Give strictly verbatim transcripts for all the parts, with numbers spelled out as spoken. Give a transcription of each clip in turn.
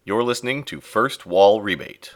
You're listening to First Wall Rebate.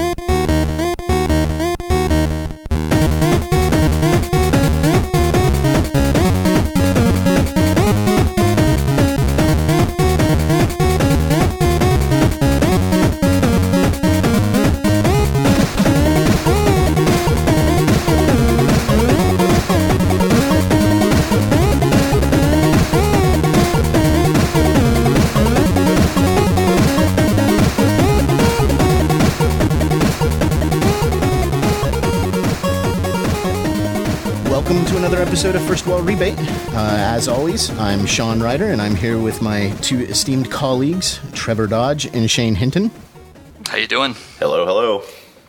Episode of First Wall Rebate. Uh, as always, I'm Sean Ryder, and I'm here with my two esteemed colleagues, Trevor Dodge and Shane Hinton. How you doing? Hello, hello.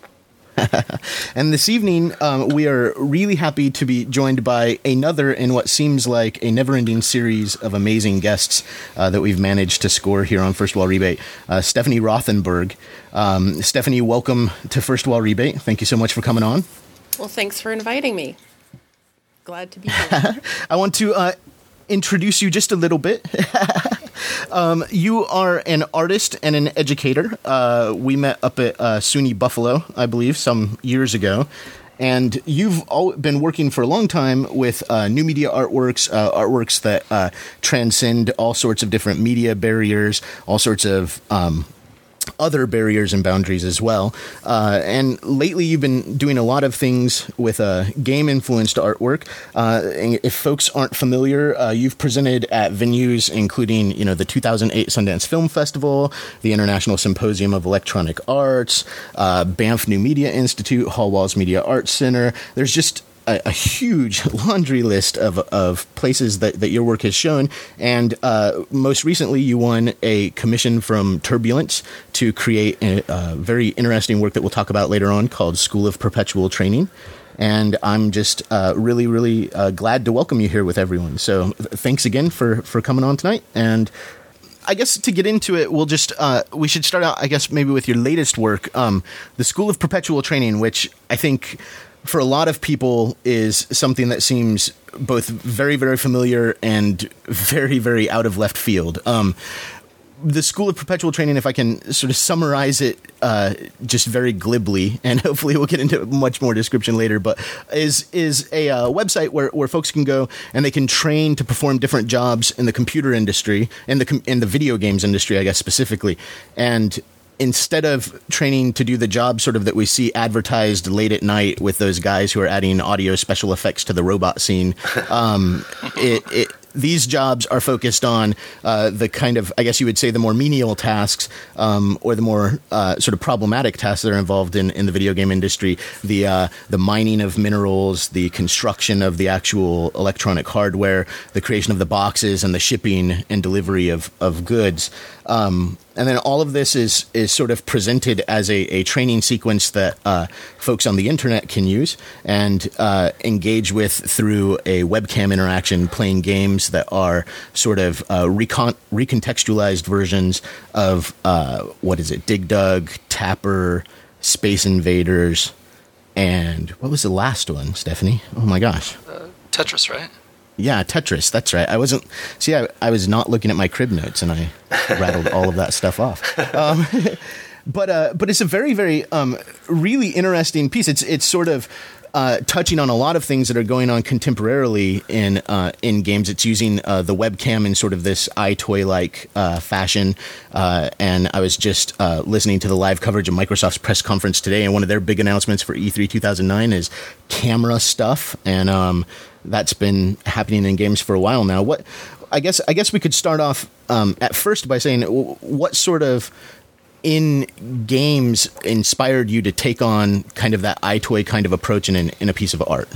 And this evening, um, we are really happy to be joined by another in what seems like a never-ending series of amazing guests uh, that we've managed to score here on First Wall Rebate, uh, Stephanie Rothenberg. Um, Stephanie, welcome to First Wall Rebate. Thank you so much for coming on. Well, thanks for inviting me. Glad to be here. I want to uh, introduce you just a little bit. um, you are an artist and an educator. Uh, we met up at uh, SUNY Buffalo, I believe, some years ago. And you've all been working for a long time with uh, new media artworks, uh, artworks that uh, transcend all sorts of different media barriers, all sorts of um other barriers and boundaries as well. Uh, and lately you've been doing a lot of things with uh, game-influenced artwork. Uh, and if folks aren't familiar, uh, you've presented at venues including, you know, the two thousand eight Sundance Film Festival, the International Symposium of Electronic Arts, uh, Banff New Media Institute, Hall Walls Media Arts Center. There's just A, a huge laundry list of of places that, that your work has shown. And uh, most recently, you won a commission from Turbulence to create a, a very interesting work that we'll talk about later on called School of Perpetual Training. And I'm just uh, really, really uh, glad to welcome you here with everyone. So th- thanks again for, for coming on tonight. And I guess to get into it, we'll just, uh, we should start out, I guess, maybe with your latest work, um, the School of Perpetual Training, which I think for a lot of people is something that seems both very, very familiar and very, very out of left field. Um, the School of Perpetual Training, if I can sort of summarize it uh, just very glibly, and hopefully we'll get into much more description later, but is is a uh, website where, where folks can go and they can train to perform different jobs in the computer industry, in the com- in the video games industry, I guess, specifically. And instead of training to do the job sort of that we see advertised late at night with those guys who are adding audio special effects to the robot scene, um, it, it, these jobs are focused on uh, the kind of, I guess you would say, the more menial tasks um, or the more uh, sort of problematic tasks that are involved in, in the video game industry, the uh, the mining of minerals, the construction of the actual electronic hardware, the creation of the boxes, and the shipping and delivery of, of goods. Um, and then all of this is is sort of presented as a, a training sequence that uh, folks on the internet can use and uh, engage with through a webcam interaction, playing games that are sort of uh, recon- recontextualized versions of, uh, what is it, Dig Dug, Tapper, Space Invaders, and what was the last one, Stephanie? Oh my gosh. Uh, Tetris, right? Yeah, Tetris. That's right. I wasn't. See, I, I was not looking at my crib notes, and I rattled all of that stuff off. Um, but uh, but it's a very, very um, really interesting piece. It's it's sort of uh, touching on a lot of things that are going on contemporarily in uh, in games. It's using uh, the webcam in sort of this iToy like uh, fashion. Uh, and I was just uh, listening to the live coverage of Microsoft's press conference today, and one of their big announcements for E three two thousand nine is camera stuff, and um, that's been happening in games for a while now. What I guess I guess we could start off um, at first by saying what sort of in games inspired you to take on kind of that iToy kind of approach in an, in a piece of art?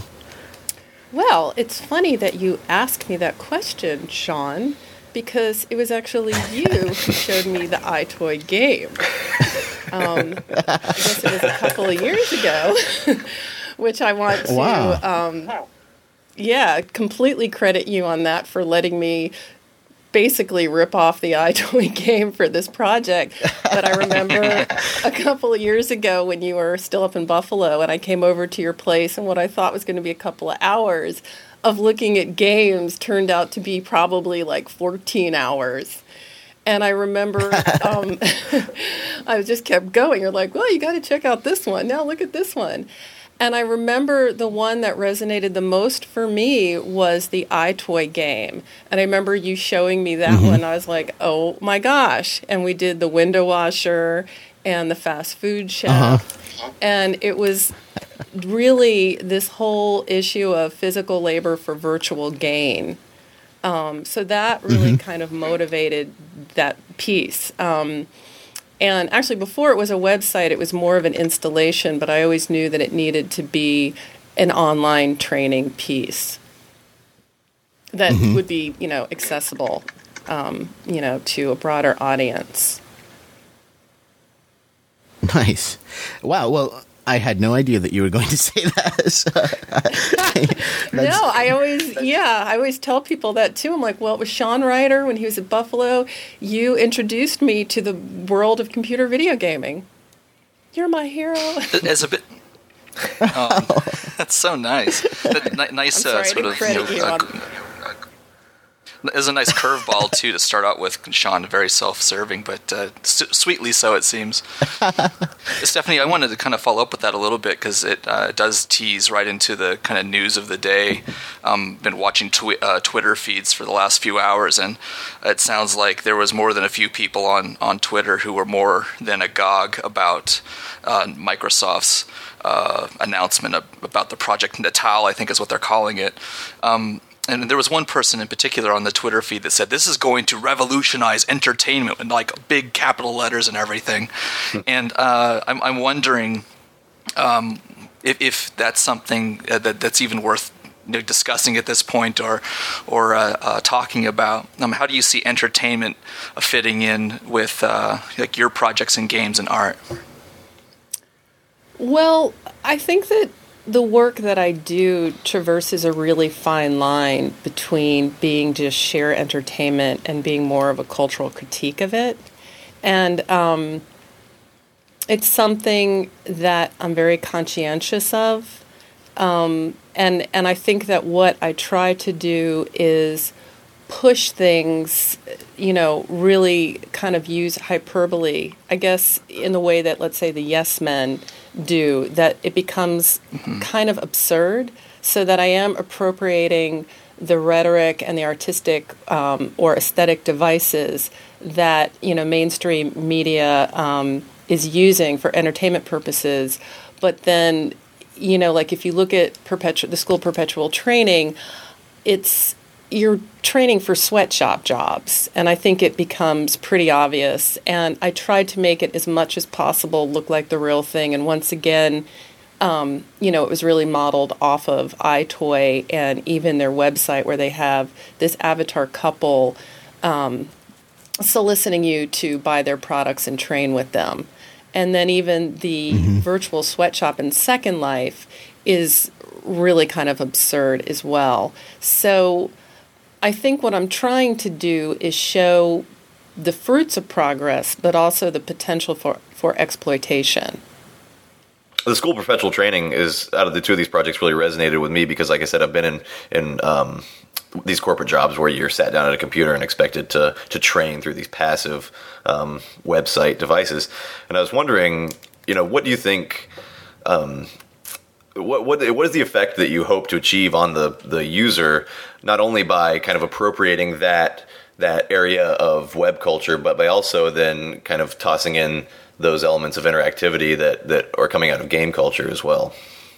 Well, it's funny that you asked me that question, Sean, because it was actually you who showed me the iToy game. Um, I guess it was a couple of years ago, which I want to, wow. um, yeah, completely credit you on that for letting me basically rip off the iToy game for this project. But I remember a couple of years ago when you were still up in Buffalo and I came over to your place, and what I thought was going to be a couple of hours of looking at games turned out to be probably like fourteen hours. And I remember um, I just kept going. You're like, well, you got to check out this one. Now look at this one. And I remember the one that resonated the most for me was the iToy game. And I remember you showing me that mm-hmm. one. I was like, oh my gosh. And we did the window washer and the fast food chef. Uh-huh. And it was really this whole issue of physical labor for virtual gain. Um, so that really mm-hmm. kind of motivated that piece. Um, and actually, before it was a website, it was more of an installation, but I always knew that it needed to be an online training piece that mm-hmm. would be, you know, accessible, um, you know, to a broader audience. Nice. Wow. Well, I had no idea that you were going to say that. So, no, I always, yeah, I always tell people that too. I'm like, well, it was Sean Ryder when he was at Buffalo. You introduced me to the world of computer video gaming. You're my hero. As a bit, um, that's so nice. That, nice, I'm sorry, uh, sort I didn't of. credit You you know, on uh, It's a nice curveball, too, to start out with. Sean, very self-serving, but uh, s- sweetly so, it seems. Stephanie, I wanted to kind of follow up with that a little bit because it uh, does tease right into the kind of news of the day. Um, been watching twi- uh, Twitter feeds for the last few hours, and it sounds like there was more than a few people on, on Twitter who were more than agog about uh, Microsoft's uh, announcement of, about the Project Natal, I think is what they're calling it. Um And there was one person in particular on the Twitter feed that said, this is going to revolutionize entertainment in like big capital letters and everything. and uh, I'm, I'm wondering um, if, if that's something that, that's even worth you know, discussing at this point or or uh, uh, talking about. Um, how do you see entertainment fitting in with uh, like your projects and games and art? Well, I think that the work that I do traverses a really fine line between being just sheer entertainment and being more of a cultural critique of it. And um, it's something that I'm very conscientious of. Um, and, and I think that what I try to do is push things, you know, really kind of use hyperbole, I guess, in the way that, let's say, the Yes Men do, that it becomes mm-hmm. kind of absurd, so that I am appropriating the rhetoric and the artistic um, or aesthetic devices that, you know, mainstream media um, is using for entertainment purposes. But then, you know, like if you look at perpetu- the school perpetual training, it's you're training for sweatshop jobs, and I think it becomes pretty obvious. And I tried to make it as much as possible look like the real thing. And once again, um, you know, it was really modeled off of iToy and even their website, where they have this avatar couple um, soliciting you to buy their products and train with them. And then even the mm-hmm. virtual sweatshop in Second Life is really kind of absurd as well. So I think what I'm trying to do is show the fruits of progress, but also the potential for, for exploitation. The school perpetual training is, out of the two of these projects, really resonated with me because, like I said, I've been in in um, these corporate jobs where you're sat down at a computer and expected to to train through these passive um, website devices. And I was wondering, you know, what do you think? Um, What what what is the effect that you hope to achieve on the, the user, not only by kind of appropriating that that area of web culture, but by also then kind of tossing in those elements of interactivity that, that are coming out of game culture as well?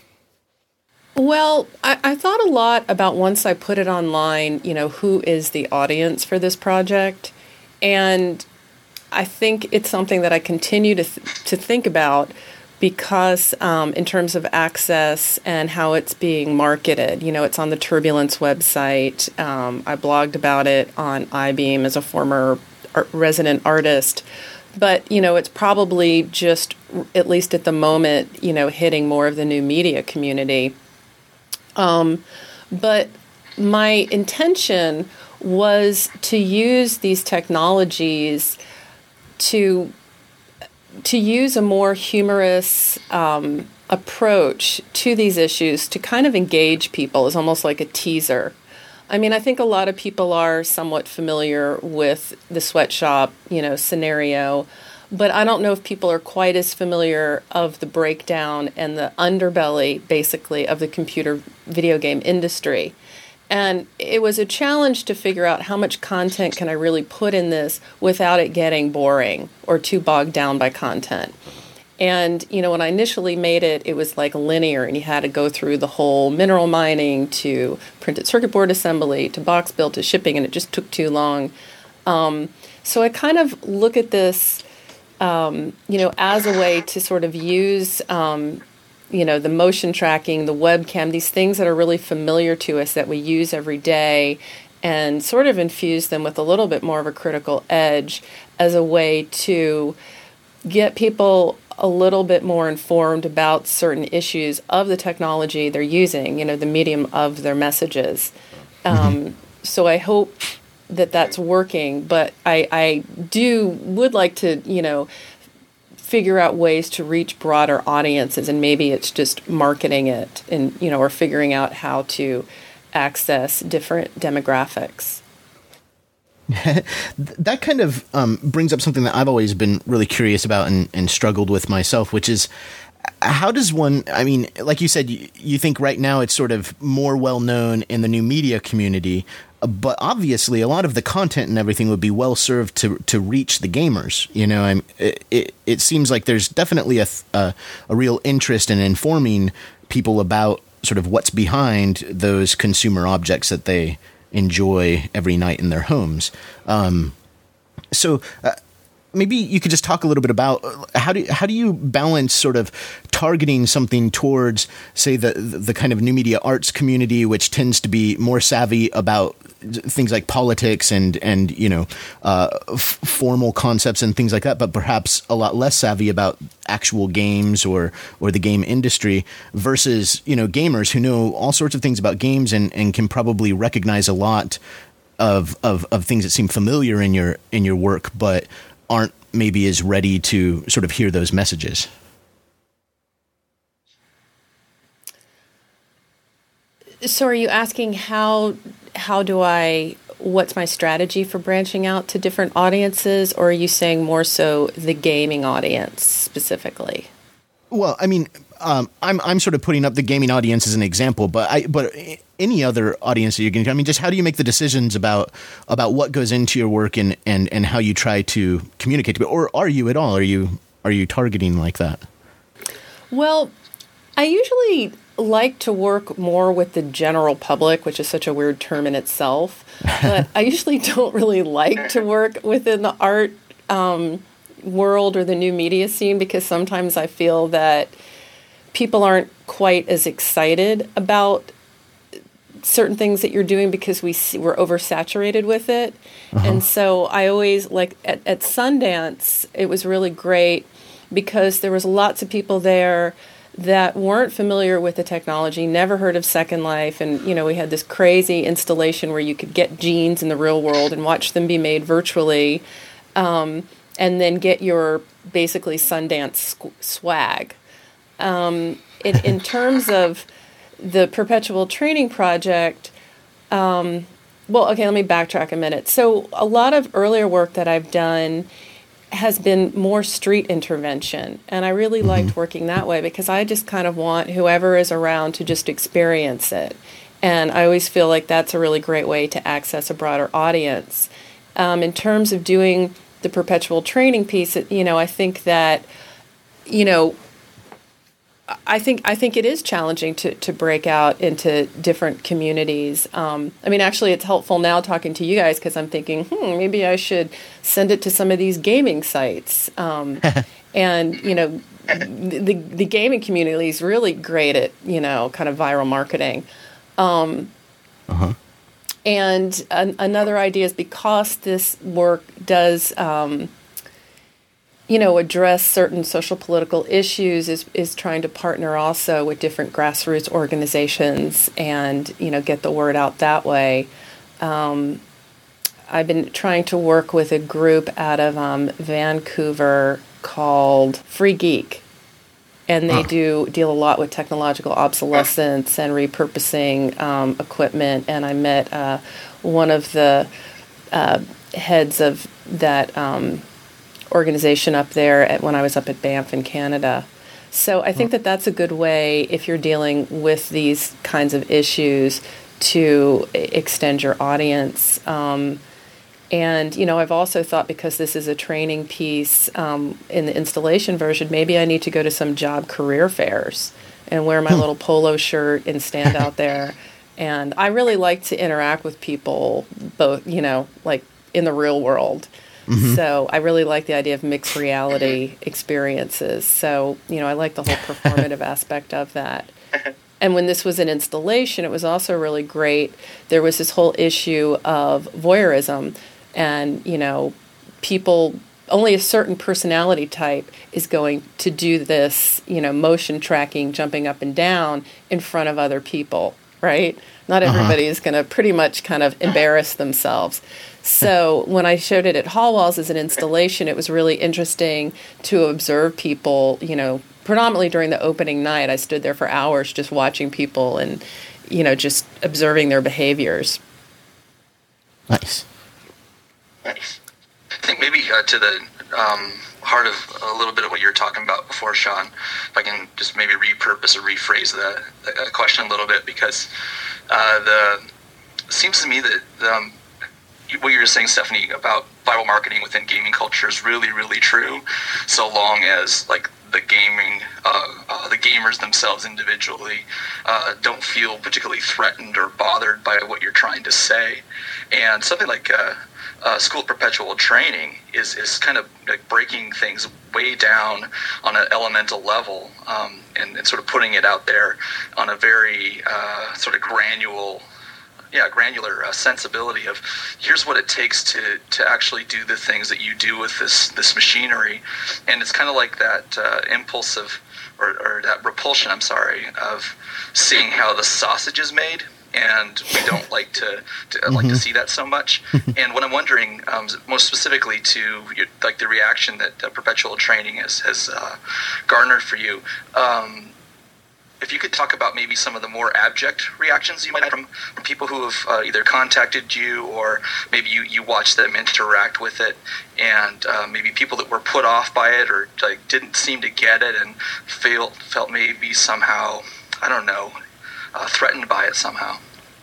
Well, I, I thought a lot about, once I put it online, you know, who is the audience for this project? And I think it's something that I continue to th- to think about, because um, in terms of access and how it's being marketed, you know, it's on the Turbulence website. Um, I blogged about it on iBeam as a former art- resident artist. But, you know, it's probably just, at least at the moment, you know, hitting more of the new media community. Um, but my intention was to use these technologies to to use a more humorous um, approach to these issues, to kind of engage people, is almost like a teaser. I mean, I think a lot of people are somewhat familiar with the sweatshop, you know, scenario, but I don't know if people are quite as familiar of the breakdown and the underbelly, basically, of the computer video game industry. And it was a challenge to figure out how much content can I really put in this without it getting boring or too bogged down by content. And, you know, when I initially made it, it was like linear, and you had to go through the whole mineral mining to printed circuit board assembly to box build to shipping, and it just took too long. Um, so I kind of look at this, um, you know, as a way to sort of use, um, you know, the motion tracking, the webcam, these things that are really familiar to us that we use every day, and sort of infuse them with a little bit more of a critical edge as a way to get people a little bit more informed about certain issues of the technology they're using, you know, the medium of their messages. Um, so I hope that that's working, but I, I do would like to, you know, figure out ways to reach broader audiences, and maybe it's just marketing it and, you know, or figuring out how to access different demographics. That kind of um, brings up something that I've always been really curious about and, and struggled with myself, which is how does one, I mean, like you said, you, you think right now it's sort of more well known in the new media community, but obviously a lot of the content and everything would be well served to to reach the gamers. You know, I'm, it, it, it seems like there's definitely a, a, a real interest in informing people about sort of what's behind those consumer objects that they enjoy every night in their homes. Um, so uh, maybe you could just talk a little bit about how do how do you balance sort of targeting something towards, say, the the kind of new media arts community, which tends to be more savvy about things like politics and and you know uh, f- formal concepts and things like that, but perhaps a lot less savvy about actual games or or the game industry, versus you know gamers who know all sorts of things about games and, and can probably recognize a lot of, of of things that seem familiar in your in your work, but aren't maybe as ready to sort of hear those messages. So are you asking how how do I what's my strategy for branching out to different audiences, or are you saying more so the gaming audience specifically? Well, I mean, um, I'm I'm sort of putting up the gaming audience as an example, but I but any other audience that you're getting to, I mean, just how do you make the decisions about about what goes into your work and, and, and how you try to communicate to it, or are you at all? Are you are you targeting like that? Well, I usually like to work more with the general public, which is such a weird term in itself, but I usually don't really like to work within the art um, world or the new media scene, because sometimes I feel that people aren't quite as excited about certain things that you're doing because we see, we're oversaturated with it. Uh-huh. And so I always, like at, at Sundance, it was really great because there was lots of people there that weren't familiar with the technology, never heard of Second Life, and you know we had this crazy installation where you could get jeans in the real world and watch them be made virtually, um, and then get your basically Sundance squ- swag. Um, in, in terms of the Perpetual Training Project, um, well, okay, let me backtrack a minute. So a lot of earlier work that I've done has been more street intervention, and I really mm-hmm. liked working that way because I just kind of want whoever is around to just experience it, and I always feel like that's a really great way to access a broader audience. Um, in terms of doing the perpetual training piece, you know, I think that, you know, I think I think it is challenging to, to break out into different communities. Um, I mean, actually, it's helpful now talking to you guys because I'm thinking, hmm, maybe I should send it to some of these gaming sites. Um, and, you know, the the gaming community is really great at, you know, kind of viral marketing. Um, uh-huh. And an, another idea is because this work does um, you know, address certain social political issues, is is trying to partner also with different grassroots organizations and, you know, get the word out that way. Um, I've been trying to work with a group out of um, Vancouver called Free Geek. and they Huh. do deal a lot with technological obsolescence and repurposing um, equipment. And I met uh, one of the uh, heads of that um, organization up there at, when I was up at Banff in Canada. So I think that that's a good way, if you're dealing with these kinds of issues, to extend your audience. Um, and, you know, I've also thought, because this is a training piece um, in the installation version, maybe I need to go to some job career fairs and wear my little polo shirt and stand out there. And I really like to interact with people, both, you know, like in the real world. Mm-hmm. So I really like the idea of mixed reality experiences. So, you know, I like the whole performative aspect of that. And when this was an installation, it was also really great. There was this whole issue of voyeurism, and, you know, people, only a certain personality type is going to do this, you know, motion tracking, jumping up and down in front of other people, right? Not everybody uh-huh. is going to pretty much kind of embarrass themselves. So when I showed it at Hall Walls as an installation, it was really interesting to observe people, you know, predominantly during the opening night. I stood there for hours just watching people and, you know, just observing their behaviors. Nice. Nice. I think maybe uh, to the um, heart of a little bit of what you were talking about before, Sean, if I can just maybe repurpose or rephrase the, the question a little bit, because uh, the it seems to me that um, what you were saying, Stephanie, about viral marketing within gaming culture is really, really true, so long as, like, the gaming, uh, uh, the gamers themselves individually uh, don't feel particularly threatened or bothered by what you're trying to say. And something like uh, uh, School of Perpetual Training is, is kind of like breaking things way down on an elemental level, um, and, and sort of putting it out there on a very uh, sort of granular Yeah, granular uh, sensibility of here's what it takes to, to actually do the things that you do with this this machinery. And it's kind of like that uh, impulse of, or, or that repulsion, I'm sorry, of seeing how the sausage is made. And we don't like to, to mm-hmm. like to see that so much. And what I'm wondering, um, most specifically to your, like the reaction that uh, Perpetual Training has, has uh, garnered for you, um, if you could talk about maybe some of the more abject reactions you might have from, from people who have uh, either contacted you, or maybe you, you watch them interact with it, and uh, maybe people that were put off by it or like didn't seem to get it and felt felt maybe somehow, I don't know, uh, threatened by it somehow.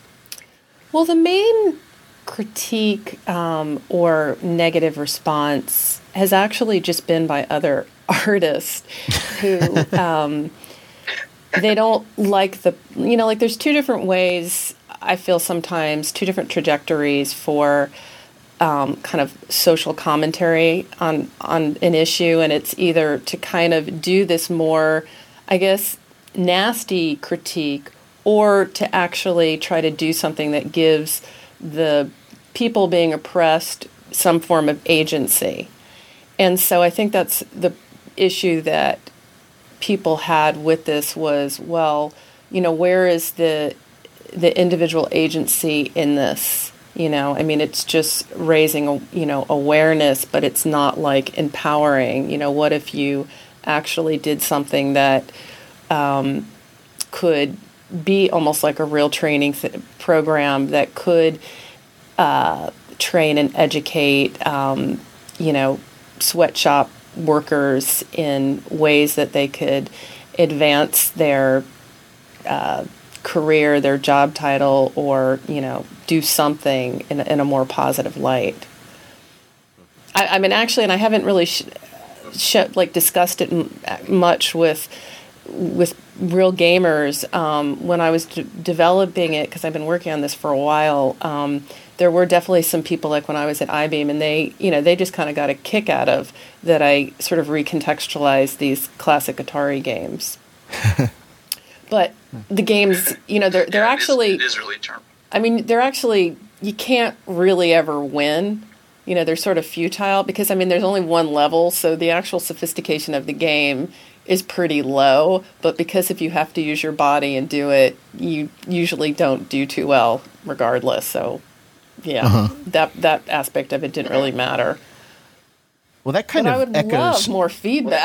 Well, the main critique um, or negative response has actually just been by other artists who... Um, they don't like the, you know, like there's two different ways, I feel sometimes, two different trajectories for um, kind of social commentary on, on an issue. And it's either to kind of do this more, I guess, nasty critique, or to actually try to do something that gives the people being oppressed some form of agency. And so I think that's the issue that people had with this was, well, you know, where is the the individual agency in this? You know, I mean, it's just raising, you know, awareness, but it's not like empowering. You know, what if you actually did something that um, could be almost like a real training th- program that could uh, train and educate, um, you know, sweatshop workers in ways that they could advance their uh, career, their job title, or, you know, do something in, in a more positive light. I, I mean, actually, and I haven't really sh- sh- like discussed it m- much with with real gamers. Um, when I was d- developing it, because I've been working on this for a while, um, there were definitely some people, like when I was at iBeam, and they, you know, they just kind of got a kick out of that I sort of recontextualized these classic Atari games. But the games, you know, they're they're yeah, it actually is, it is really charming. I mean, they're actually, you can't really ever win. You know, they're sort of futile because, I mean, there's only one level, so the actual sophistication of the game is pretty low. But because if you have to use your body and do it, you usually don't do too well regardless. So, yeah, uh-huh. that that aspect of it didn't really matter. Well, that kind but of I would echoes love more feedback.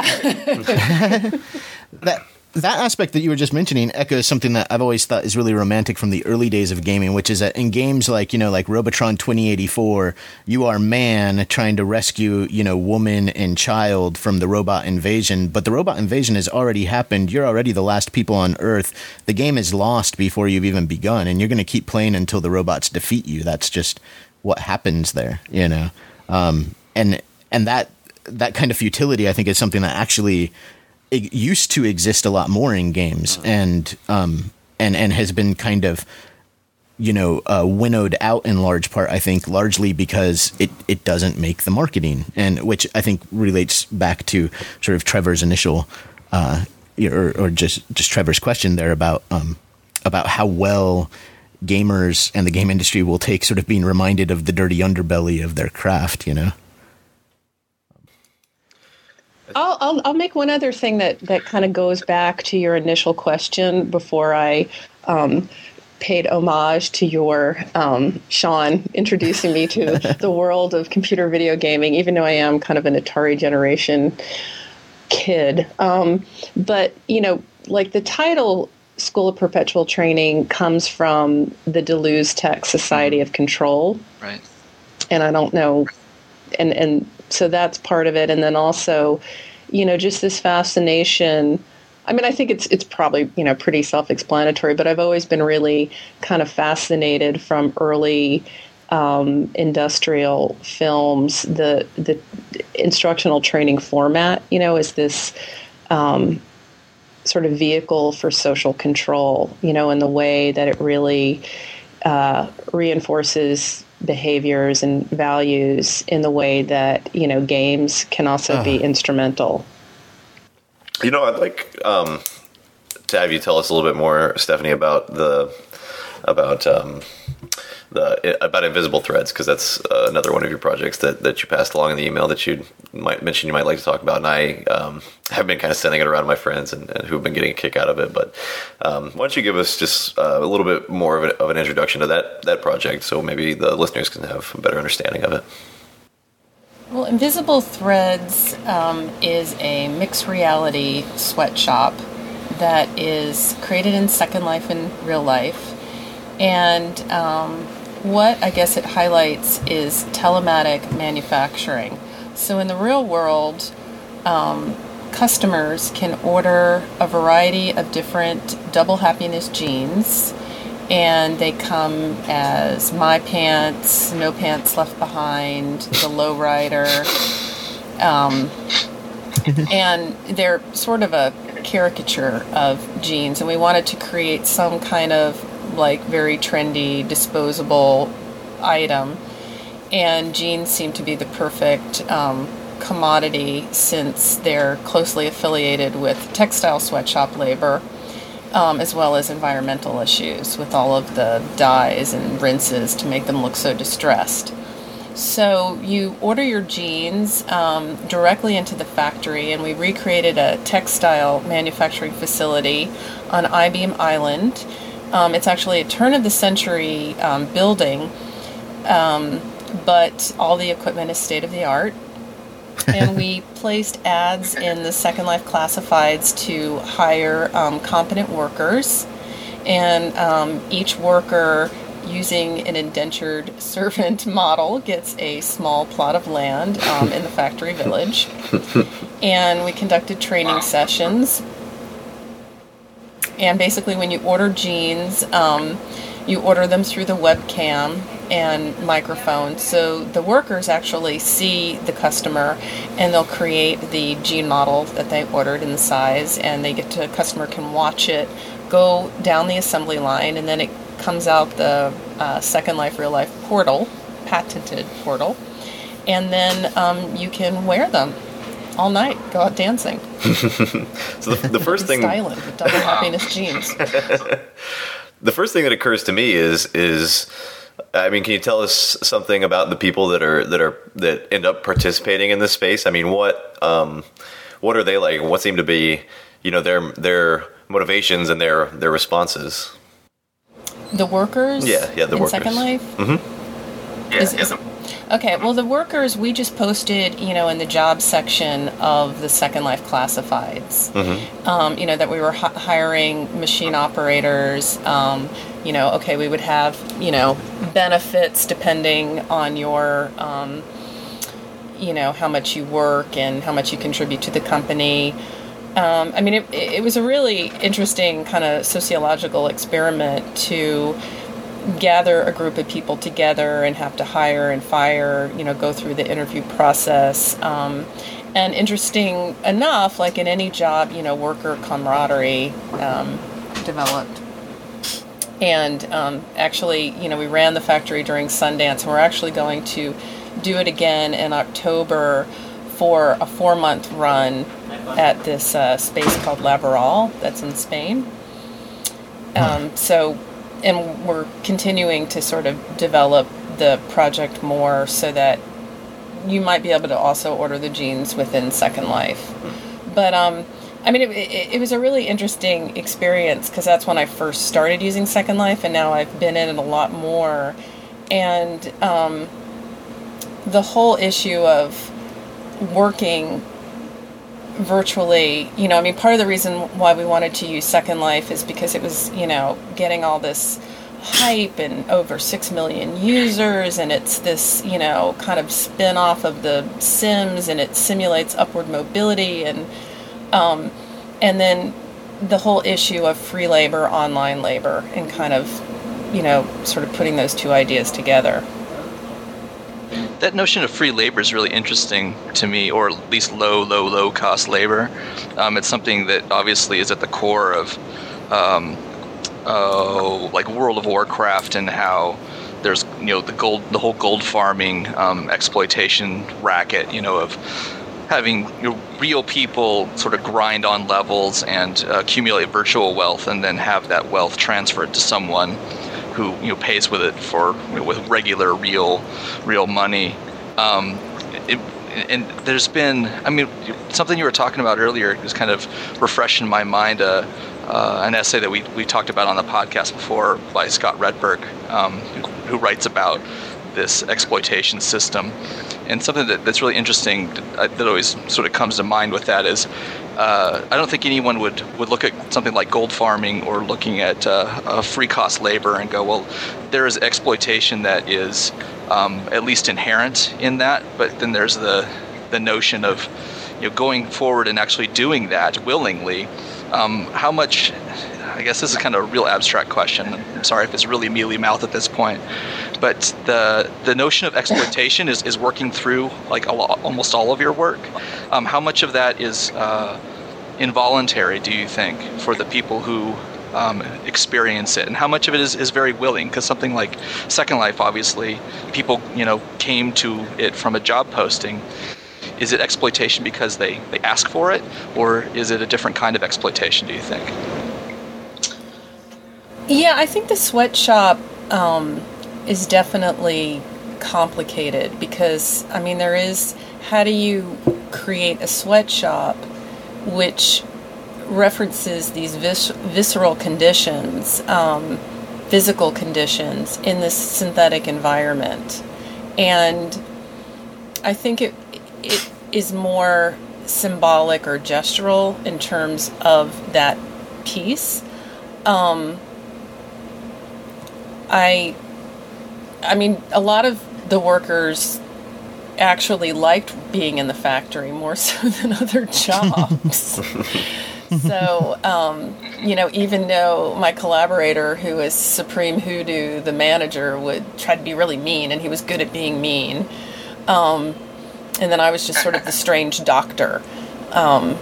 that that aspect that you were just mentioning echoes something that I've always thought is really romantic from the early days of gaming, which is that in games like, you know, like Robotron twenty eighty-four, you are man trying to rescue, you know, woman and child from the robot invasion. But the robot invasion has already happened. You're already the last people on Earth. The game is lost before you've even begun, and you're going to keep playing until the robots defeat you. That's just what happens there, you know. Um, and and that that kind of futility, I think, is something that actually it used to exist a lot more in games, and um, and and has been kind of, you know, uh, winnowed out in large part. I think largely because it it doesn't make the marketing, and which I think relates back to sort of Trevor's initial, uh, or or just just Trevor's question there about um about how well gamers and the game industry will take sort of being reminded of the dirty underbelly of their craft, you know. I'll, I'll I'll make one other thing that, that kind of goes back to your initial question before I um, paid homage to your um, Sean introducing me to the world of computer video gaming, even though I am kind of an Atari generation kid. Um, but, you know, like the title School of Perpetual Training comes from the Deleuze text Society of Control. Right. And I don't know, and and so that's part of it. And then also, you know, just this fascination. I mean, I think it's it's probably, you know, pretty self-explanatory, but I've always been really kind of fascinated from early um, industrial films. The the instructional training format, you know, is this um, sort of vehicle for social control, you know, in the way that it really uh, reinforces behaviors and values in the way that, you know, games can also uh. be instrumental. You know, I'd like um, to have you tell us a little bit more, Stephanie, about the about um, the about Invisible Threads, because that's uh, another one of your projects that, that you passed along in the email that you might mention you might like to talk about, and I um, have been kind of sending it around to my friends and, and who've been getting a kick out of it. But um, why don't you give us just uh, a little bit more of, a, of an introduction to that that project, so maybe the listeners can have a better understanding of it. Well, Invisible Threads um, is a mixed reality sweatshop that is created in Second Life in real life. And um, what I guess it highlights is telematic manufacturing. So in the real world, um, customers can order a variety of different double happiness jeans, and they come as My Pants, No Pants Left Behind, The Lowrider, um, and they're sort of a caricature of jeans, and we wanted to create some kind of like very trendy, disposable item, and jeans seem to be the perfect um, commodity since they're closely affiliated with textile sweatshop labor, um, as well as environmental issues with all of the dyes and rinses to make them look so distressed. So you order your jeans um, directly into the factory, and we recreated a textile manufacturing facility on I-Beam Island. Um, it's actually a turn-of-the-century um, building, um, but all the equipment is state-of-the-art. And we placed ads in the Second Life classifieds to hire um, competent workers, and um, each worker, using an indentured servant model, gets a small plot of land um, in the factory village. And we conducted training sessions. And basically, when you order jeans, um, you order them through the webcam and microphone. So the workers actually see the customer, and they'll create the jean model that they ordered in the size, and they get to, customer can watch it go down the assembly line, and then it comes out the uh, Second Life Real Life portal, patented portal, and then um, you can wear them all night, go out dancing. So the, the first thing, styling with double happiness jeans. The first thing that occurs to me is is, I mean, can you tell us something about the people that are that are that end up participating in this space? I mean, what um, what are they like? What seem to be, you know, their their motivations and their their responses? The workers? Yeah, yeah, the in workers. Second Life? Mm-hmm. Yeah, Is, yeah, is, the, Okay, well, the workers, we just posted, you know, in the job section of the Second Life classifieds, mm-hmm. um, you know, that we were h- hiring machine operators. Um, you know, okay, we would have, you know, benefits depending on your, um, you know, how much you work and how much you contribute to the company. Um, I mean, it, it was a really interesting kind of sociological experiment to gather a group of people together and have to hire and fire, you know, go through the interview process. Um, and interesting enough, like in any job, you know, worker camaraderie um, developed. And um, actually, you know, we ran the factory during Sundance, and we're actually going to do it again in October for a four-month run at this uh, space called Laboral that's in Spain. Um, so, and we're continuing to sort of develop the project more so that you might be able to also order the jeans within Second Life. But, um, I mean, it, it, it was a really interesting experience because that's when I first started using Second Life, and now I've been in it a lot more. And um, the whole issue of working virtually, you know, I mean, part of the reason why we wanted to use Second Life is because it was, you know, getting all this hype and over six million users, and it's this, you know, kind of spin-off of the Sims, and it simulates upward mobility, and um, and then the whole issue of free labor, online labor, and kind of, you know, sort of putting those two ideas together. That notion of free labor is really interesting to me, or at least low, low, low cost labor. Um, it's something that obviously is at the core of, um, oh, like World of Warcraft, and how there's, you know, the gold, the whole gold farming um, exploitation racket, you know, of having, you know, real people sort of grind on levels and uh, accumulate virtual wealth, and then have that wealth transferred to someone who, you know, pays with it for, you know, with regular real real money. Um, it, and there's been, I mean, something you were talking about earlier was kind of refreshed in my mind. Uh, uh, an essay that we we talked about on the podcast before by Scott Redberg, um, who, who writes about this exploitation system. And something that, that's really interesting that, that always sort of comes to mind with that is, uh, I don't think anyone would, would look at something like gold farming or looking at uh, uh, free cost labor and go, well, there is exploitation that is um, at least inherent in that, but then there's the the notion of, you know, going forward and actually doing that willingly. Um, how much, I guess this is kind of a real abstract question. I'm sorry if it's really mealy-mouthed at this point. But the the notion of exploitation is, is working through like a lot, almost all of your work. Um, how much of that is uh, involuntary, do you think, for the people who um, experience it? And how much of it is, is very willing? Because something like Second Life, obviously, people, you know, came to it from a job posting. Is it exploitation because they, they ask for it? Or is it a different kind of exploitation, do you think? Yeah, I think the sweatshop um, is definitely complicated because, I mean, there is, how do you create a sweatshop which references these vis- visceral conditions, um, physical conditions in this synthetic environment? And I think it it is more symbolic or gestural in terms of that piece. Um, I, I mean, a lot of the workers actually liked being in the factory more so than other jobs. So, um, you know, even though my collaborator, who is Supreme Hoodoo, the manager, would try to be really mean, and he was good at being mean. Um, and then I was just sort of the strange doctor. Um,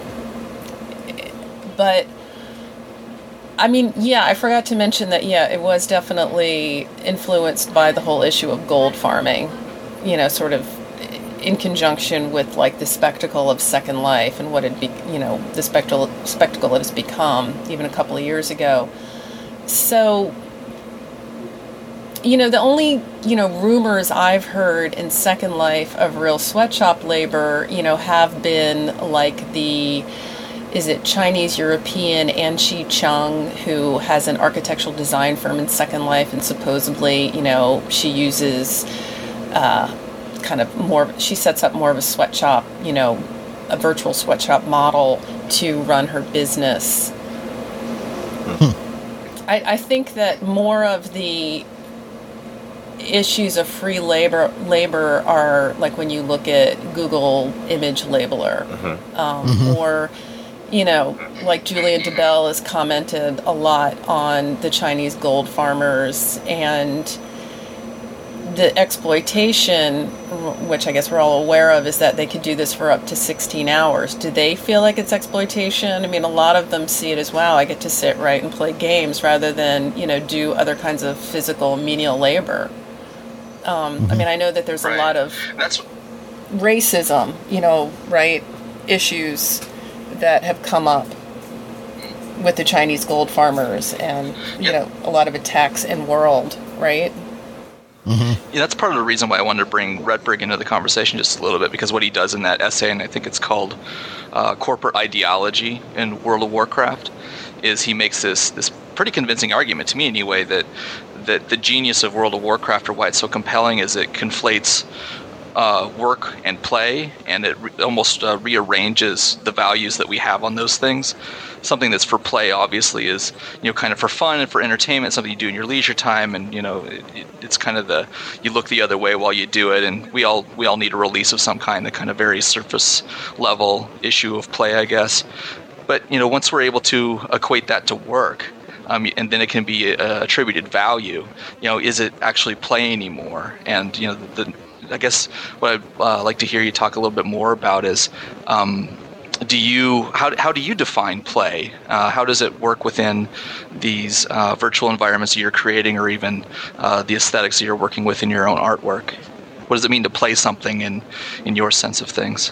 but, I mean, yeah, I forgot to mention that, yeah, it was definitely influenced by the whole issue of gold farming, you know, sort of in conjunction with, like, the spectacle of Second Life and what it be, you know, the spectacle, spectacle it has become even a couple of years ago. So, you know, the only, you know, rumors I've heard in Second Life of real sweatshop labor, you know, have been like the, is it Chinese European Anqi Chung, who has an architectural design firm in Second Life, and supposedly, you know, she uses uh, kind of more, she sets up more of a sweatshop, you know, a virtual sweatshop model to run her business. Hmm. I, I think that more of the issues of free labor labor are like when you look at Google Image Labeler, mm-hmm. Um, mm-hmm. or, you know, like Julia DeBell has commented a lot on the Chinese gold farmers and the exploitation, which I guess we're all aware of, is that they could do this for up to sixteen hours. Do they feel like it's exploitation? I mean, a lot of them see it as, wow, I get to sit, right, and play games rather than, you know, do other kinds of physical menial labor. Um, mm-hmm. I mean, I know that there's right. a lot of That's... racism, you know, right, issues that have come up with the Chinese gold farmers and, you yep. know, a lot of attacks in world, right? Mm-hmm. Yeah, that's part of the reason why I wanted to bring Redbrig into the conversation just a little bit, because what he does in that essay, and I think it's called uh, Corporate Ideology in World of Warcraft, is he makes this this pretty convincing argument, to me anyway, that that the genius of World of Warcraft, or why it's so compelling, is it conflates uh, work and play, and it re- almost uh, rearranges the values that we have on those things. Something that's for play, obviously, is, you know, kind of for fun and for entertainment, something you do in your leisure time, and, you know, it, it, it's kind of the, you look the other way while you do it, and we all we all need a release of some kind, the kind of very surface level issue of play, I guess. But, you know, once we're able to equate that to work, um, and then it can be uh, attributed value, you know, is it actually play anymore? And, you know, the, the I guess what I'd uh, like to hear you talk a little bit more about is, um, do you how how do you define play? Uh, how does it work within these uh, virtual environments that you're creating, or even uh, the aesthetics that you're working with in your own artwork? What does it mean to play something in in your sense of things?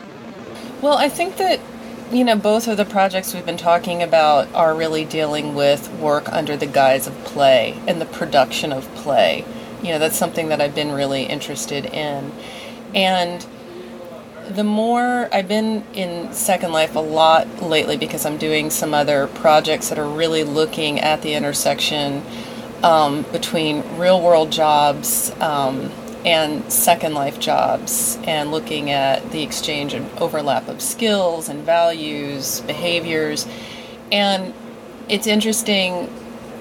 Well, I think that, you know, both of the projects we've been talking about are really dealing with work under the guise of play and the production of play. You know, that's something that I've been really interested in. And the more I've been in Second Life a lot lately, because I'm doing some other projects that are really looking at the intersection um, between real world jobs um, and Second Life jobs, and looking at the exchange and overlap of skills and values, behaviors. And it's interesting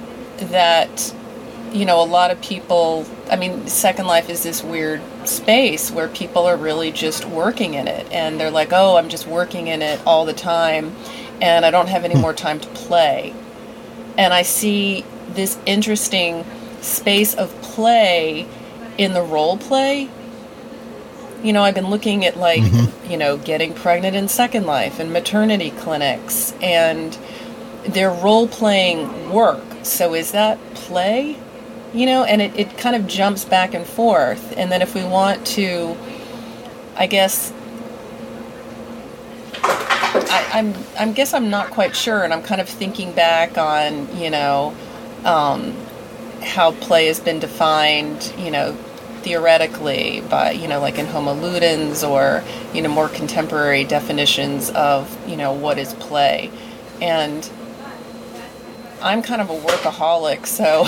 that, you know, a lot of people, I mean, Second Life is this weird space where people are really just working in it, and they're like, oh, I'm just working in it all the time, and I don't have any more time to play. And I see this interesting space of play in the role play. You know, I've been looking at, like, mm-hmm. you know, getting pregnant in Second Life and maternity clinics, and they're role-playing work. So is that play? You know, and it, it kind of jumps back and forth. And then if we want to, I guess, I, I'm, I guess I'm not quite sure, and I'm kind of thinking back on, you know, um, how play has been defined, you know, theoretically by, you know, like in Homo Ludens, or, you know, more contemporary definitions of, you know, what is play. And I'm kind of a workaholic, so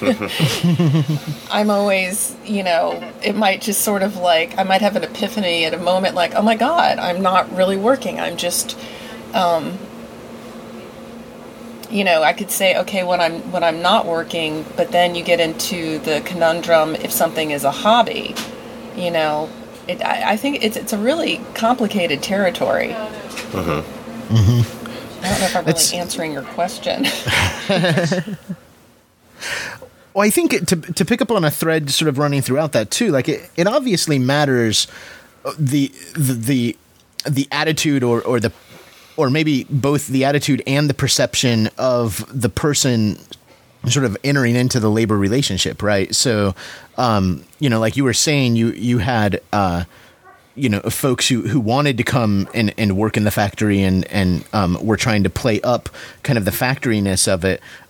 I'm always, you know, it might just sort of like, I might have an epiphany at a moment like, oh my God, I'm not really working. I'm just, um, you know, I could say, okay, when I'm, when I'm not working, but then you get into the conundrum if something is a hobby, you know, it, I, I think it's, it's a really complicated territory. Mm-hmm. Mm-hmm. I don't know if I'm really it's, answering your question. Well, I think it, to to pick up on a thread sort of running throughout that too, like it, it obviously matters the the the, the attitude or, or the or maybe both the attitude and the perception of the person sort of entering into the labor relationship, right? So, um, you know, like you were saying, you you had uh, you know, folks who, who wanted to come and, and work in the factory and, and um, were trying to play up kind of the factoryness of it.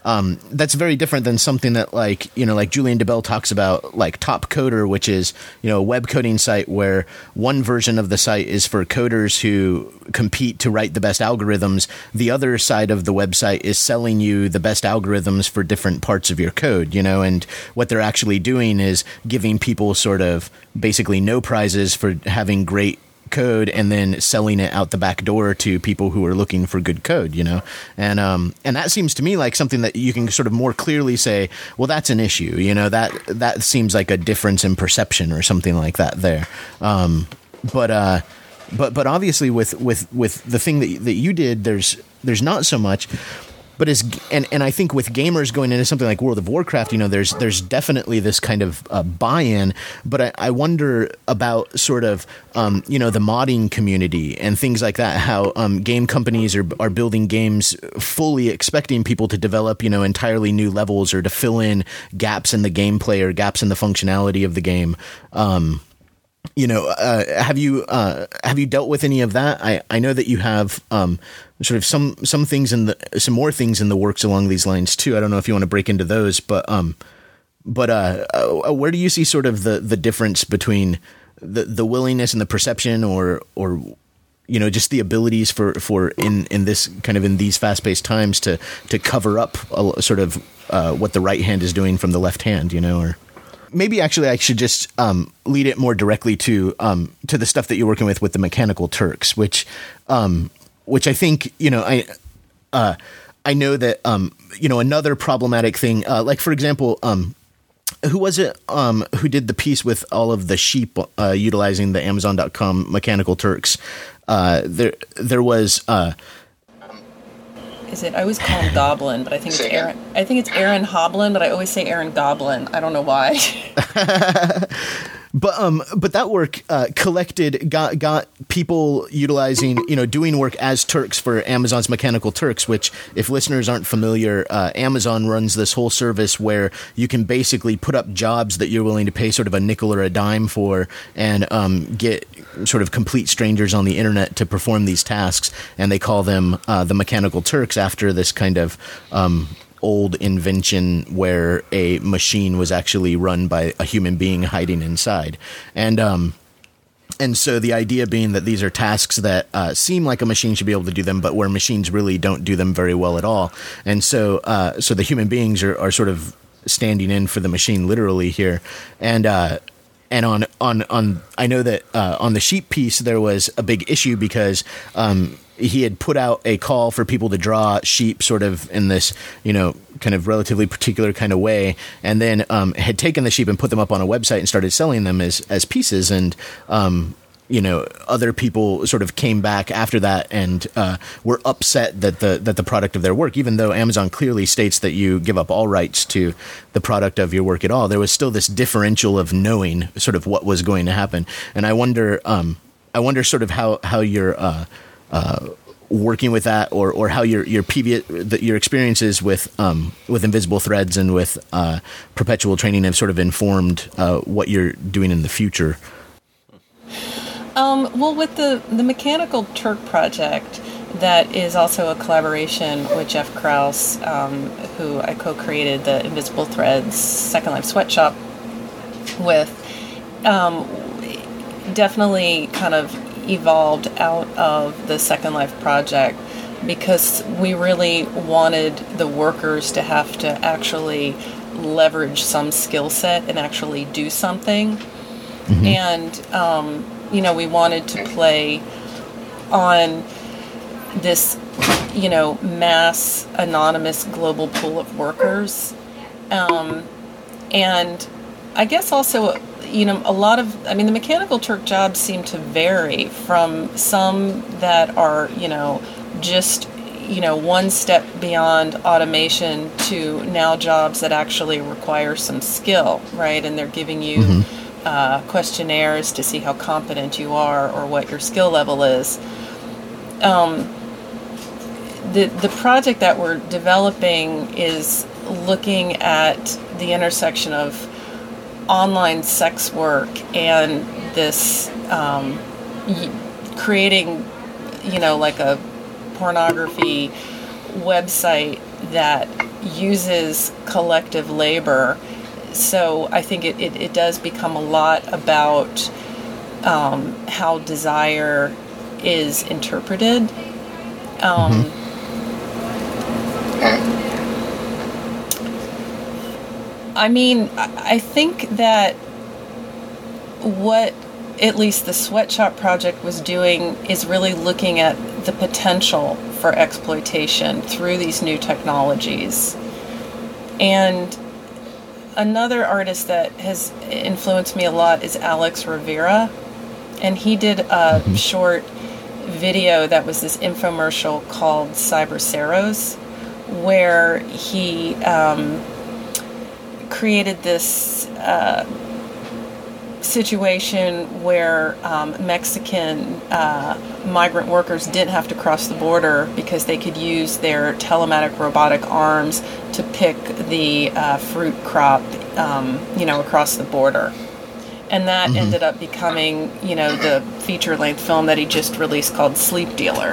um, that's very different than something that like, you know, like Julian DeBell talks about, like Top Coder, which is, you know, a web coding site where one version of the site is for coders who compete to write the best algorithms. The other side of the website is selling you the best algorithms for different parts of your code, you know, and what they're actually doing is giving people sort of basically no prizes for having great code and then selling it out the back door to people who are looking for good code, you know? And, um, and that seems to me like something that you can sort of more clearly say, well, that's an issue, you know, that, that seems like a difference in perception or something like that there. Um, but, uh, but, but obviously with, with, with the thing that, that you did, there's, there's not so much. But as and, and I think with gamers going into something like World of Warcraft, you know, there's there's definitely this kind of uh, buy-in. But I, I wonder about sort of um, you know, the modding community and things like that. How um, game companies are are building games fully expecting people to develop, you know, entirely new levels or to fill in gaps in the gameplay or gaps in the functionality of the game. Um, You know, uh, have you uh, have you dealt with any of that? I, I know that you have um, sort of some some things in the some more things in the works along these lines too. I don't know if you want to break into those, but um, but uh, uh, where do you see sort of the, the difference between the, the willingness and the perception, or or you know, just the abilities for, for in, in this kind of in these fast paced times to to cover up a, sort of uh, what the right hand is doing from the left hand, you know, or. Maybe actually I should just um, lead it more directly to um, to the stuff that you're working with with the Mechanical Turks, which um, which I think, you know, I uh, I know that, um, you know, another problematic thing, uh, like, for example, um, who was it um, who did the piece with all of the sheep uh, utilizing the Amazon dot com Mechanical Turks? Uh, there there was... Uh, Is it? I always call him Goblin, but I think it's Aaron. I think it's Aaron Hoblin, but I always say Aaron Goblin. I don't know why. But um, but that work uh, collected got got people utilizing, you know, doing work as Turks for Amazon's Mechanical Turks. Which, if listeners aren't familiar, uh, Amazon runs this whole service where you can basically put up jobs that you're willing to pay sort of a nickel or a dime for, and um, get sort of complete strangers on the internet to perform these tasks, and they call them uh, the Mechanical Turks after this kind of um, old invention where a machine was actually run by a human being hiding inside. And um, and so the idea being that these are tasks that uh, seem like a machine should be able to do them, but where machines really don't do them very well at all. And so uh, so the human beings are, are sort of standing in for the machine literally here. And uh And on, on, on, I know that uh, on the sheep piece, there was a big issue because um, he had put out a call for people to draw sheep sort of in this, you know, kind of relatively particular kind of way, and then um, had taken the sheep and put them up on a website and started selling them as, as pieces. And, um, you know, other people sort of came back after that and uh, were upset that the that the product of their work, even though Amazon clearly states that you give up all rights to the product of your work at all, there was still this differential of knowing sort of what was going to happen. And I wonder, um, I wonder sort of how how you're uh, uh, working with that, or or how your your previous your experiences with um, with Invisible Threads and with uh, Perpetual Training have sort of informed uh, what you're doing in the future. Um, well, with the, the Mechanical Turk project, that is also a collaboration with Jeff Krause, um, who I co-created the Invisible Threads Second Life Sweatshop with, um, definitely kind of evolved out of the Second Life project, because we really wanted the workers to have to actually leverage some skill set and actually do something. Mm-hmm. And, um, you know, we wanted to play on this, you know, mass anonymous global pool of workers. Um, and I guess also, you know, a lot of, I mean, the Mechanical Turk jobs seem to vary from some that are, you know, just, you know, one step beyond automation to now jobs that actually require some skill, right? And they're giving you mm-hmm. Uh, questionnaires to see how competent you are or what your skill level is. Um, the the project that we're developing is looking at the intersection of online sex work and this um, y- creating, you know, like a pornography website that uses collective labor. So I think it, it, it does become a lot about um, how desire is interpreted. Um, mm-hmm. I mean, I think that what at least the Sweatshop Project was doing is really looking at the potential for exploitation through these new technologies. And another artist that has influenced me a lot is Alex Rivera. And he did a mm-hmm. short video that was this infomercial called Cyberceros, where he um, created this uh, situation where um, Mexican uh, migrant workers didn't have to cross the border because they could use their telematic robotic arms to pick the uh, fruit crop, um, you know, across the border. And that mm-hmm. ended up becoming, you know, the feature-length film that he just released called Sleep Dealer.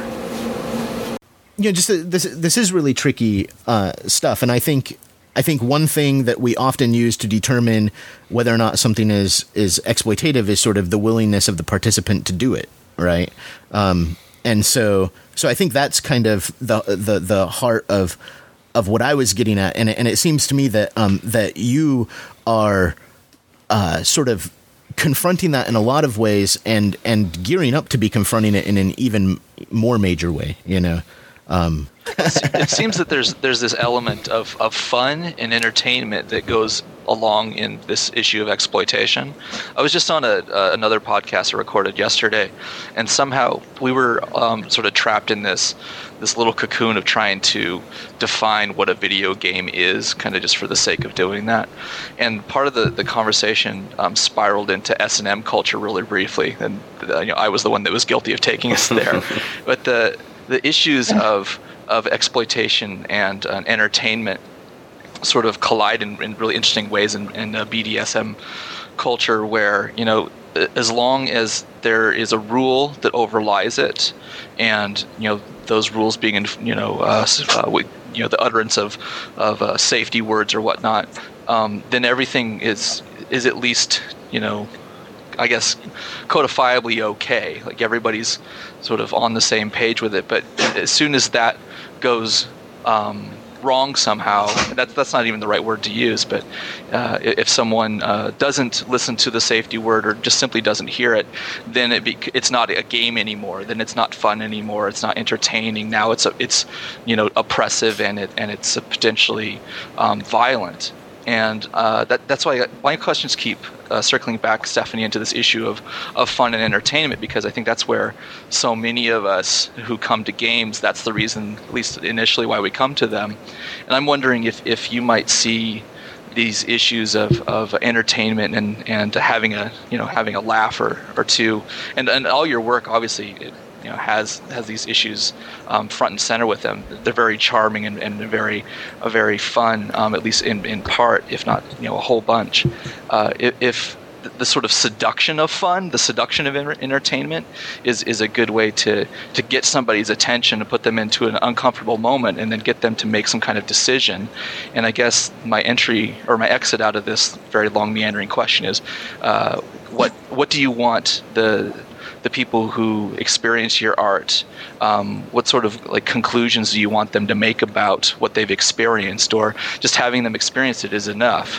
Yeah, just uh, this. This is really tricky uh, stuff, and I think I think one thing that we often use to determine whether or not something is is exploitative is sort of the willingness of the participant to do it, right? Um, and so, so I think that's kind of the the the heart of of what I was getting at, and and it seems to me that um, that you are uh, sort of confronting that in a lot of ways, and and gearing up to be confronting it in an even more major way, you know. Um, it seems that there's there's this element of, of fun and entertainment that goes along in this issue of exploitation. I was just on a uh, another podcast I recorded yesterday, and somehow we were um, sort of trapped in this this little cocoon of trying to define what a video game is, kind of just for the sake of doing that. And part of the the conversation um, spiraled into S and M culture really briefly, and uh, you know I was the one that was guilty of taking us there, but the the issues of of exploitation and uh, entertainment sort of collide in, in really interesting ways in, in uh, B D S M culture, where, you know, as long as there is a rule that overlies it, and, you know, those rules being, in, you know, uh, uh, we, you know, the utterance of of uh, safety words or whatnot, um, then everything is is at least, you know, I guess codifiably okay. Like everybody's sort of on the same page with it. But as soon as that goes um, wrong somehow, and that's that's not even the right word to use, but uh, if someone uh, doesn't listen to the safety word or just simply doesn't hear it, then it be, it's not a game anymore. Then it's not fun anymore. It's not entertaining. Now it's a, it's you know oppressive, and it and it's potentially um, violent. And uh, that, that's why my questions keep uh, circling back, Stephanie, into this issue of, of fun and entertainment, because I think that's where so many of us who come to games, that's the reason, at least initially, why we come to them. And I'm wondering if, if you might see these issues of, of entertainment and, and having a you know having a laugh or, or two, and, and all your work obviously it, you know has has these issues um, front and center with them. They're very charming and, and very uh, very fun, um, at least in, in part, if not you know a whole bunch. Uh, if, if the sort of seduction of fun, the seduction of entertainment, is is a good way to to get somebody's attention, to put them into an uncomfortable moment, and then get them to make some kind of decision. And I guess my entry or my exit out of this very long meandering question is, uh, what what do you want the the people who experience your art, um, what sort of like conclusions do you want them to make about what they've experienced, or just having them experience it is enough?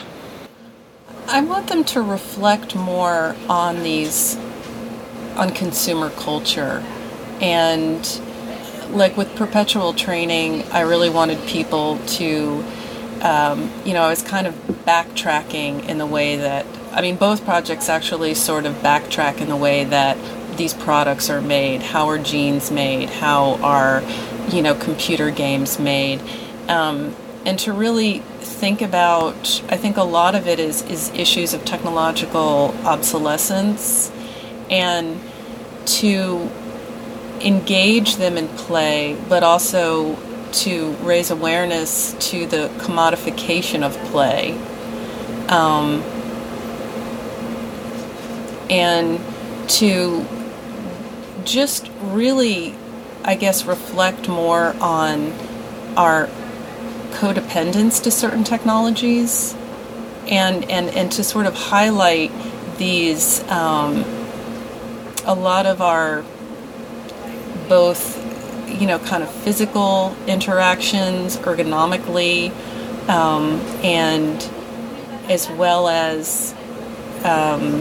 I want them to reflect more on these, on consumer culture. And like with Perpetual Training, I really wanted people to, um, you know, I was kind of backtracking in the way that, I mean, both projects actually sort of backtrack in the way that these products are made. How are jeans made? How are, you know, computer games made? Um, and to really think about, I think a lot of it is, is issues of technological obsolescence, and to engage them in play, but also to raise awareness to the commodification of play. Um, and to just really, I guess, reflect more on our codependence to certain technologies, and and and to sort of highlight these um, a lot of our both, you know, kind of physical interactions ergonomically, um, and as well as um,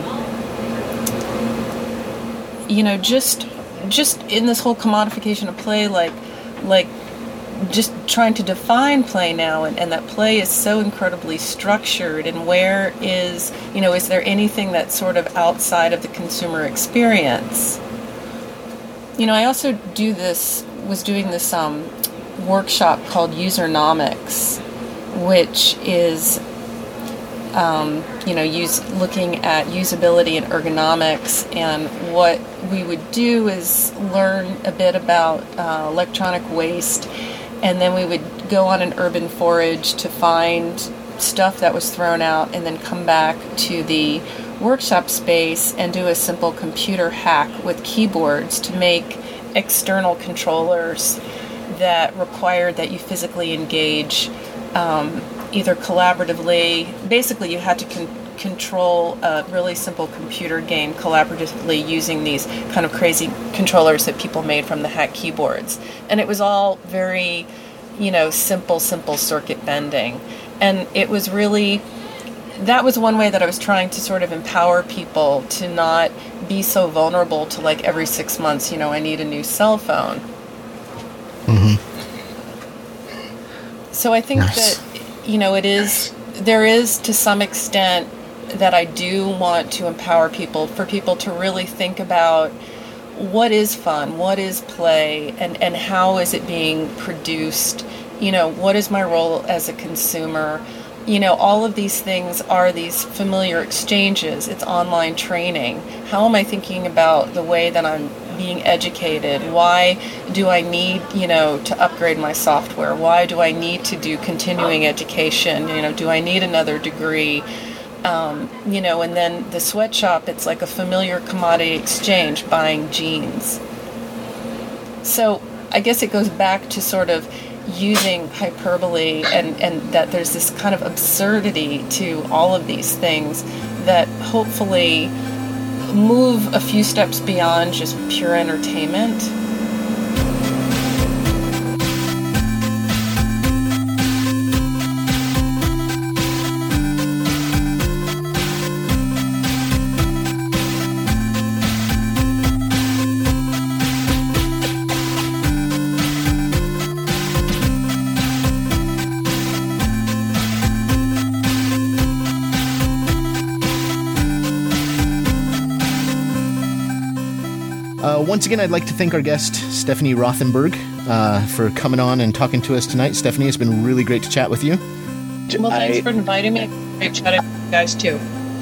you know, just just in this whole commodification of play, like like just trying to define play now, and, and that play is so incredibly structured, and where is, you know, is there anything that's sort of outside of the consumer experience? You know, I also do this, was doing this um, workshop called Usernomics, which is Um, you know, use looking at usability and ergonomics, and what we would do is learn a bit about uh, electronic waste, and then we would go on an urban forage to find stuff that was thrown out, and then come back to the workshop space and do a simple computer hack with keyboards to make external controllers that required that you physically engage um, either collaboratively. Basically, you had to con- control a really simple computer game collaboratively using these kind of crazy controllers that people made from the hack keyboards. And it was all very, you know, simple, simple circuit bending. And it was really, that was one way that I was trying to sort of empower people to not be so vulnerable to, like, every six months, you know, I need a new cell phone. Mm-hmm. So I think nice. that, you know, it is, there is to some extent that I do want to empower people, for people to really think about what is fun, what is play, and, and how is it being produced, you know, what is my role as a consumer. You know, all of these things are these familiar exchanges. It's online training. How am I thinking about the way that I'm being educated? Why do I need, you know, to upgrade my software? Why do I need to do continuing education? You know, do I need another degree? Um, you know, and then the sweatshop, it's like a familiar commodity exchange, buying jeans. So I guess it goes back to sort of using hyperbole, and, and that there's this kind of absurdity to all of these things that hopefully move a few steps beyond just pure entertainment. Uh, once again, I'd like to thank our guest, Stephanie Rothenberg, uh, for coming on and talking to us tonight. Stephanie, it's been really great to chat with you. Well, thanks I... for inviting me. Great chatting with you guys, too.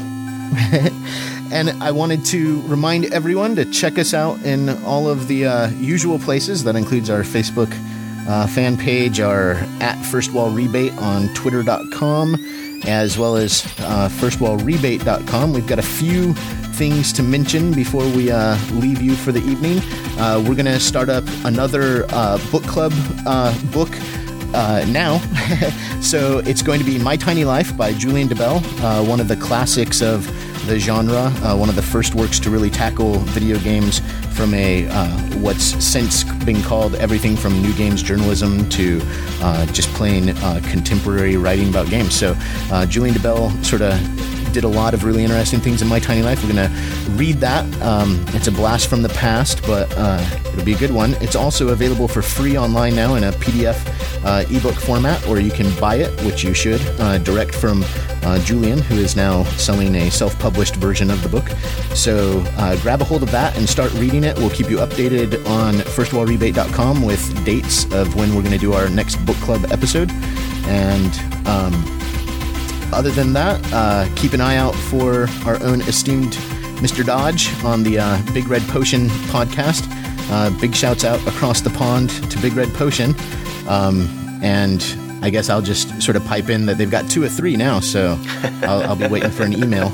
And I wanted to remind everyone to check us out in all of the uh, usual places. That includes our Facebook uh, fan page, our at First Wall Rebate on twitter dot com, as well as uh, first wall rebate dot com. We've got a few things to mention before we uh, leave you for the evening. Uh, we're going to start up another uh, book club uh, book uh, now. So it's going to be My Tiny Life by Julien Debelle, uh, one of the classics of the genre, uh, one of the first works to really tackle video games from a uh, what's since been called everything from new games journalism to uh, just plain uh, contemporary writing about games. So uh, Julien Debelle sort of did a lot of really interesting things in My Tiny Life. We're going to read that. Um, it's a blast from the past, but uh, it'll be a good one. It's also available for free online now in a P D F uh, ebook format, or you can buy it, which you should, uh, direct from uh, Julien, who is now selling a self-published version of the book. So uh, grab a hold of that and start reading it. We'll keep you updated on first wall rebate dot com with dates of when we're going to do our next book club episode. And um, other than that, uh, keep an eye out for our own esteemed Mister Dodge on the uh, Big Red Potion podcast. Uh, big shouts out across the pond to Big Red Potion. Um, and I guess I'll just sort of pipe in that they've got two or three now, so I'll, I'll be waiting for an email.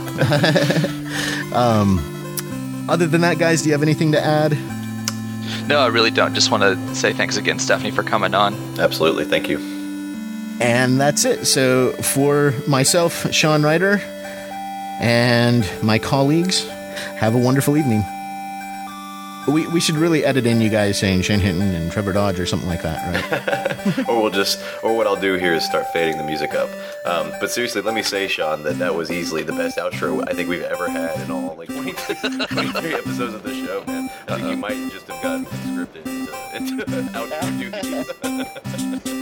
um, other than that, guys, do you have anything to add? No, I really don't. Just want to say thanks again, Stephanie, for coming on. Absolutely. Thank you. And that's it. So for myself, Sean Ryder, and my colleagues, have a wonderful evening. We we should really edit in you guys saying Shane Hinton and Trevor Dodge or something like that, right? Or we'll just, or what I'll do here is start fading the music up. Um, but seriously, let me say, Sean, that that was easily the best outro I think we've ever had in all like twenty-three episodes of the show, man. I think you might just have gotten conscripted into, into outro duties.